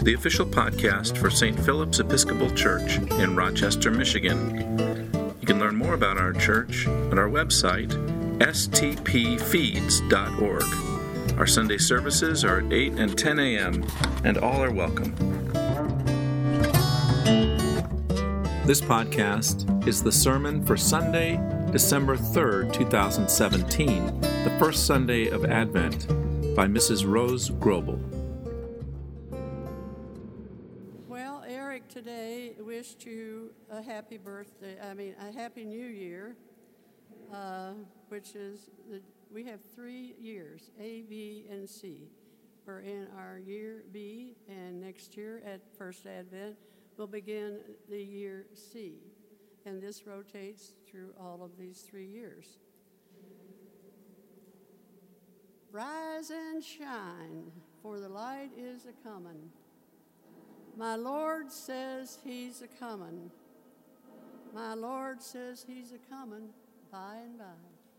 to the official podcast for St. Philip's Episcopal Church in Rochester, Michigan. You can learn more about our church at our website, stpfeeds.org. Our Sunday services are at 8 and 10 a.m., and all are welcome. This podcast is the sermon for Sunday, December 3rd, 2017, the first Sunday of Advent, by Mrs. Rose Grobel. Well, Eric today wished you a happy a happy new year, which is, we have 3 years, A, B, and C. We're in our year B, and next year at First Advent, we'll begin the year C. And this rotates through all of these 3 years. Rise and shine, for the light is a-comin'. My Lord says he's a-comin'. My Lord says he's a-comin' by and by.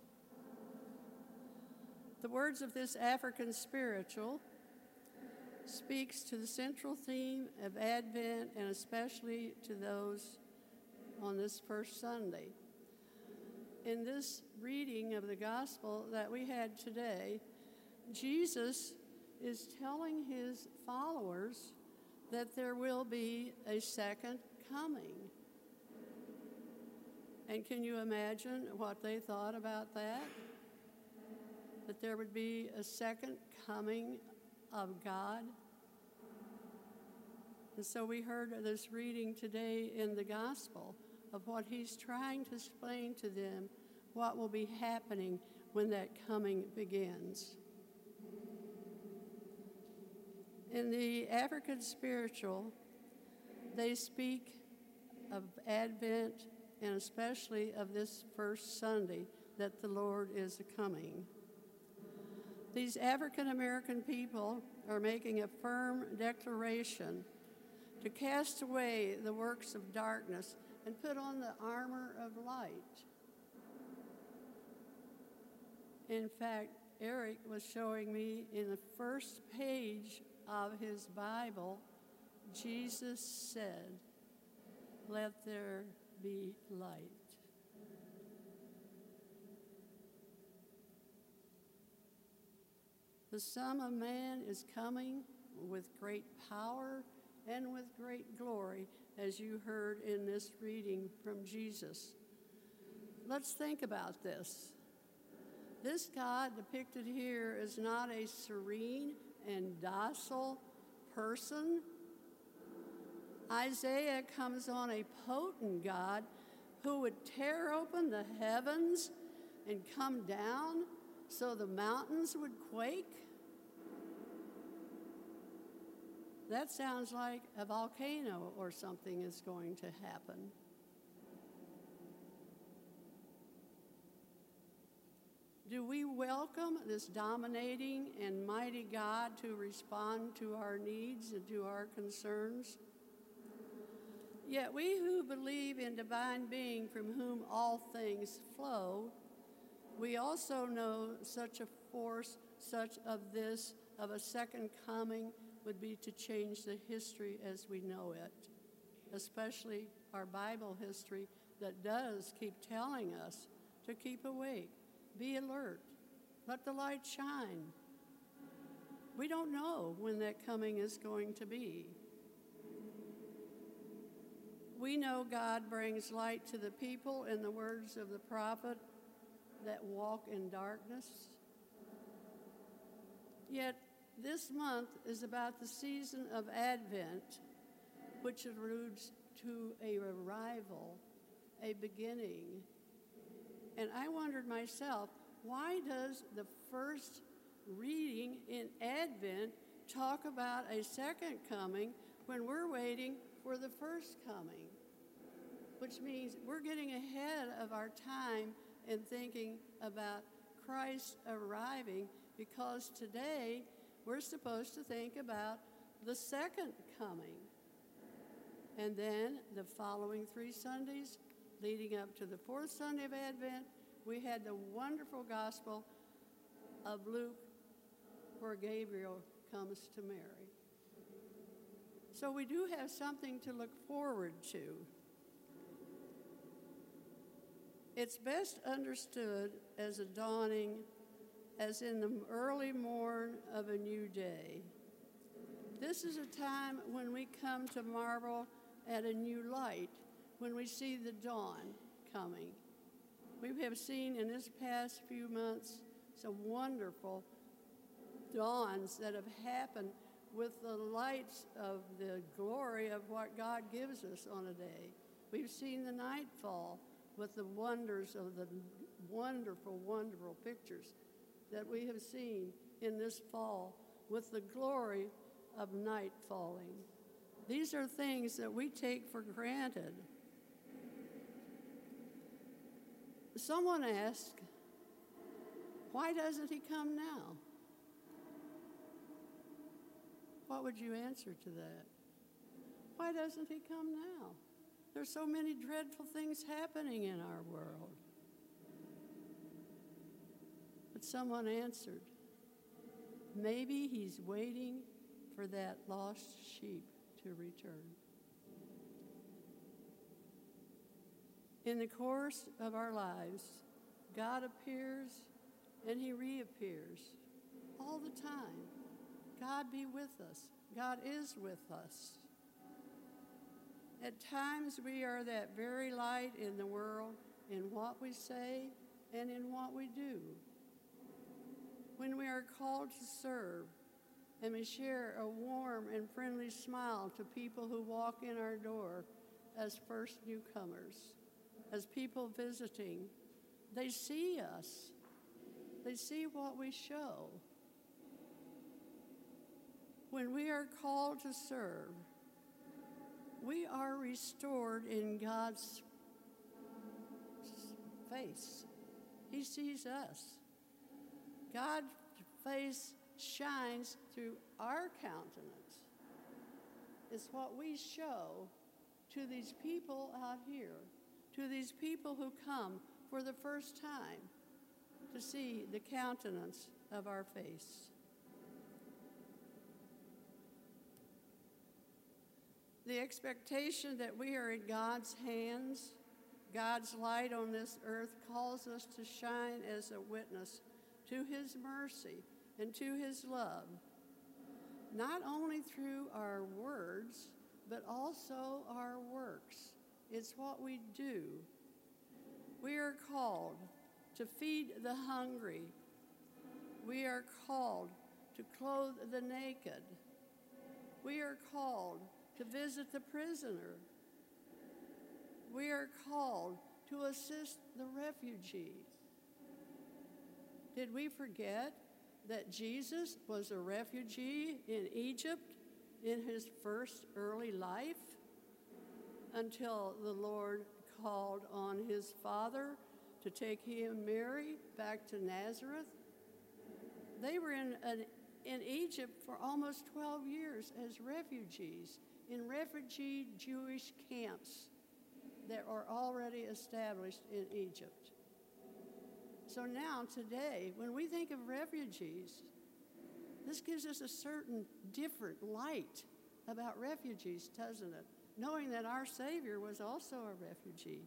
The words of this African spiritual speaks to the central theme of Advent, and especially to those on this first Sunday. In this reading of the gospel that we had today, Jesus is telling his followers that there will be a second coming. And can you imagine what they thought about that? That there would be a second coming of God? And so we heard this reading today in the gospel of what he's trying to explain to them, what will be happening when that coming begins. In the African spiritual, they speak of Advent, and especially of this first Sunday that the Lord is coming. These African American people are making a firm declaration to cast away the works of darkness and put on the armor of light. In fact, Eric was showing me in the first page of his Bible, Jesus said, "Let there be light." The Son of Man is coming with great power and with great glory, as you heard in this reading from Jesus. Let's think about this. This God depicted here is not a serene and docile person. Isaiah comes on a potent God who would tear open the heavens and come down so the mountains would quake. That sounds like a volcano or something is going to happen. Do we welcome this dominating and mighty God to respond to our needs and to our concerns? Yet we who believe in divine being from whom all things flow, we also know such a force, such of a second coming would be to change the history as we know it, especially our Bible history that does keep telling us to keep awake. Be alert. Let the light shine. We don't know when that coming is going to be. We know God brings light to the people in the words of the prophet that walk in darkness. Yet this month is about the season of Advent, which alludes to a arrival, a beginning. And I wondered myself, why does the first reading in Advent talk about a second coming when we're waiting for the first coming? Which means we're getting ahead of our time in thinking about Christ arriving, because today we're supposed to think about the second coming. And then the following 3 Sundays, leading up to the 4th Sunday of Advent, we had the wonderful gospel of Luke where Gabriel comes to Mary. So we do have something to look forward to. It's best understood as a dawning, as in the early morn of a new day. This is a time when we come to marvel at a new light, when we see the dawn coming. We have seen in this past few months some wonderful dawns that have happened with the lights of the glory of what God gives us on a day. We've seen the nightfall with the wonders of the wonderful, wonderful pictures that we have seen in this fall with the glory of night falling. These are things that we take for granted. Someone asked, why doesn't he come now? What would you answer to that? Why doesn't he come now? There's so many dreadful things happening in our world. But someone answered, maybe he's waiting for that lost sheep to return. In the course of our lives, God appears and he reappears all the time. God be with us. God is with us. At times we are that very light in the world in what we say and in what we do. When we are called to serve and we share a warm and friendly smile to people who walk in our door as first newcomers, as people visiting, they see us. They see what we show. When we are called to serve, we are restored in God's face. He sees us. God's face shines through our countenance. It's what we show to these people out here, to these people who come for the first time to see the countenance of our face. The expectation that we are in God's hands, God's light on this earth, calls us to shine as a witness to his mercy and to his love, not only through our words, but also our works. It's what we do. We are called to feed the hungry. We are called to clothe the naked. We are called to visit the prisoner. We are called to assist the refugee. Did we forget that Jesus was a refugee in Egypt in his first early life until the Lord called on his father to take him and Mary back to Nazareth? They were in Egypt for almost 12 years as refugees in refugee Jewish camps that are already established in Egypt. So now, today, when we think of refugees, this gives us a certain different light about refugees, doesn't it? Knowing that our Savior was also a refugee.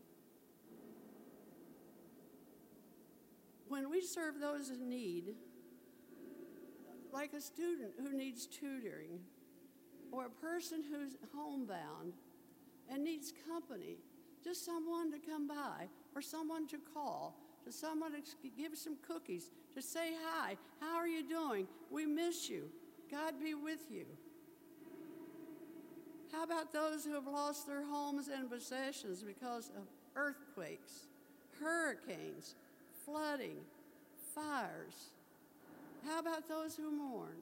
When we serve those in need, like a student who needs tutoring, or a person who's homebound and needs company, just someone to come by, or someone to call, to someone to give some cookies, to say hi, how are you doing? We miss you. God be with you. How about those who have lost their homes and possessions because of earthquakes, hurricanes, flooding, fires? How about those who mourn?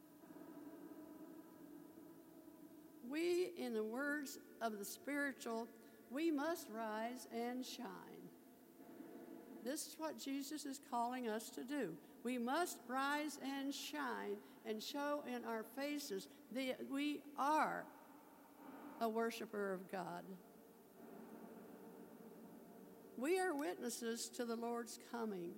We, in the words of the spiritual, we must rise and shine. This is what Jesus is calling us to do. We must rise and shine and show in our faces that we are a worshiper of God. We are witnesses to the Lord's coming.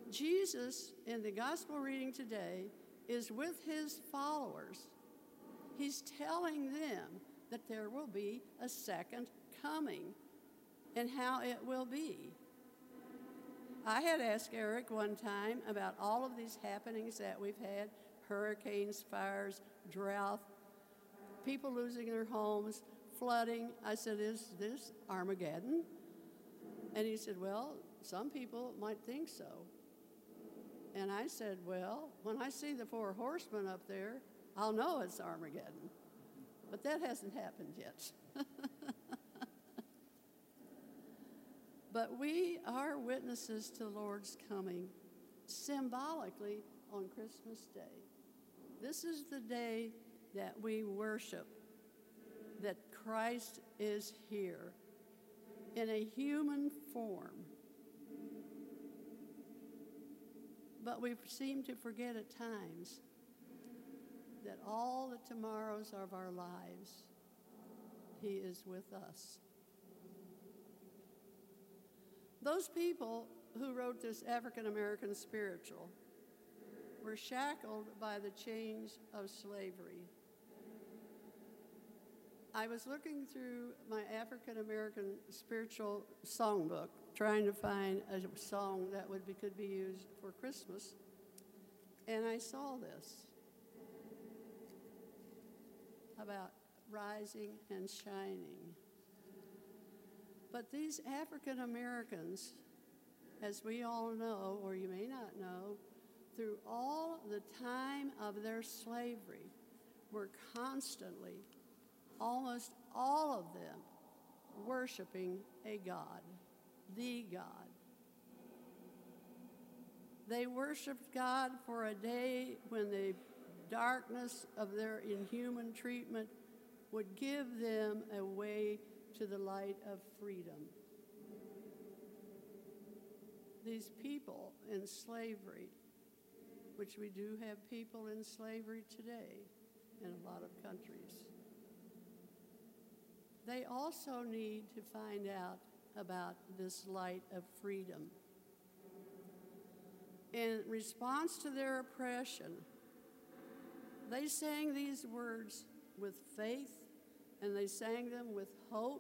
Jesus, in the gospel reading today, is with his followers. He's telling them that there will be a second coming and how it will be. I had asked Eric one time about all of these happenings that we've had, hurricanes, fires, drought, people losing their homes, flooding. I said, is this Armageddon? And he said, well, some people might think so. And I said, well, when I see the 4 horsemen up there, I'll know it's Armageddon. But that hasn't happened yet. But we are witnesses to the Lord's coming symbolically on Christmas Day. This is the day that we worship that Christ is here in a human form. But we seem to forget at times that all the tomorrows of our lives, He is with us. Those people who wrote this African American spiritual were shackled by the chains of slavery. I was looking through my African American spiritual songbook, trying to find a song that could be used for Christmas, and I saw this about rising and shining. But these African Americans, as we all know, or you may not know, through all the time of their slavery, were constantly, almost all of them, worshiping a God, the God. They worshiped God for a day when the darkness of their inhuman treatment would give them a way to the light of freedom. These people in slavery, which we do have people in slavery today in a lot of countries, they also need to find out about this light of freedom. In response to their oppression, they sang these words with faith, and they sang them with hope.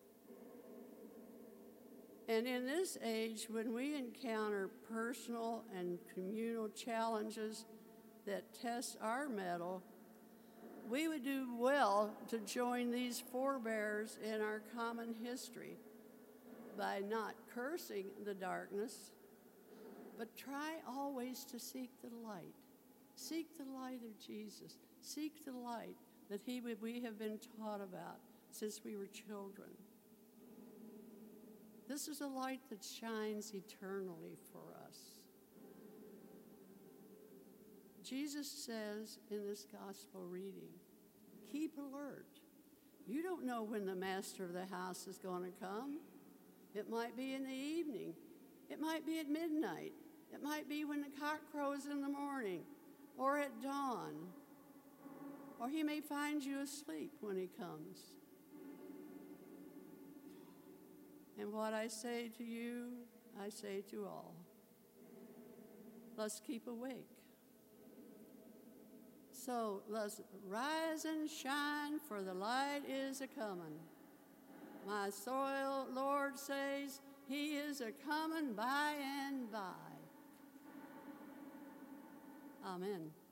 And in this age, when we encounter personal and communal challenges that test our mettle, we would do well to join these forebears in our common history by not cursing the darkness, but try always to seek the light. Seek the light of Jesus. Seek the light that we have been taught about since we were children. This is a light that shines eternally for us. Jesus says in this gospel reading, keep alert. You don't know when the master of the house is going to come. It might be in the evening. It might be at midnight. It might be when the cock crows in the morning or at dawn. Or he may find you asleep when he comes. And what I say to you, I say to all. Let's keep awake. So let's rise and shine, for the light is a-comin'. My soil, Lord says, he is a-comin' by and by. Amen.